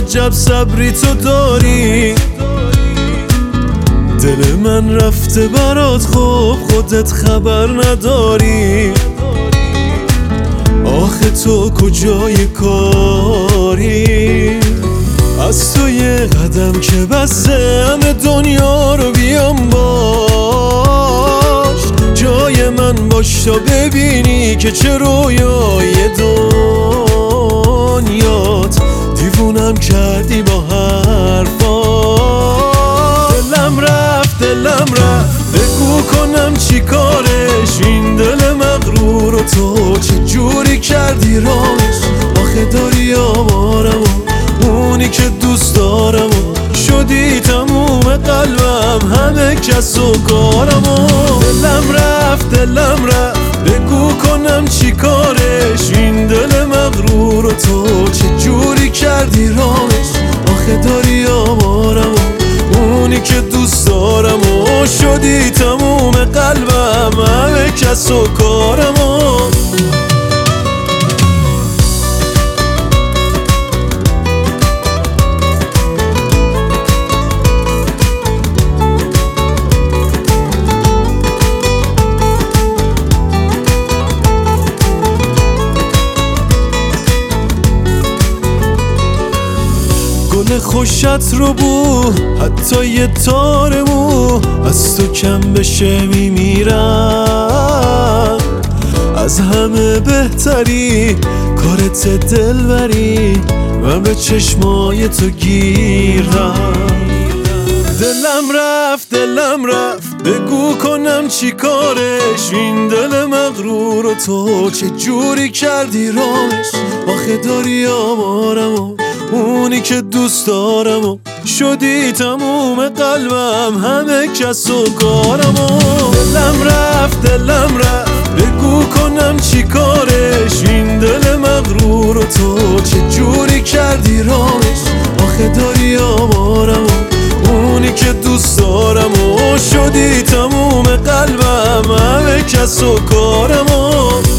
عجب صبری تو داری. دل من رفته برات خوب خودت خبر نداری. آخه تو کجای کاری؟ از تو یه قدم که بسته همه دنیا رو بیام باش. جای من باش تا ببینی که چه رویای دنیات. دیوونم کردی با حرفات. دلم رفت بگو کنم چی کارش. این دل مغرور و تو چه جوری کردی رامش. آخه داری آمارم و اونی که دوست دارم و شدی تموم قلبم همه کس و کارم و دلم رفت بگو کنم چی کارش. این دل مغرور و تو چه جوری کردی رامش. آخه داری آمارم و اونی که دوست دارم و شدی تموم قلبم همه کس و کارم و گل خوشت رو بو حتی یه تار مو از تو کم بشه میمیرم. از همه بهتری کارت دلبری من به چشمای تو گیرم. دلم رفت بگو کنم چی کارش. این دل مغرور و تو چه جوری کردی رامش. آخه داری آمارم و اونی که دوست دارم و شدی تموم قلبم همه کس و کارم و دلم رفت بگو کنم چی کارش. این دل مغرور و تو چه جوری کردی رامش. آخه داری آمارم و اونی که دوست دارم و شدی تموم قلبم همه کس و کارم و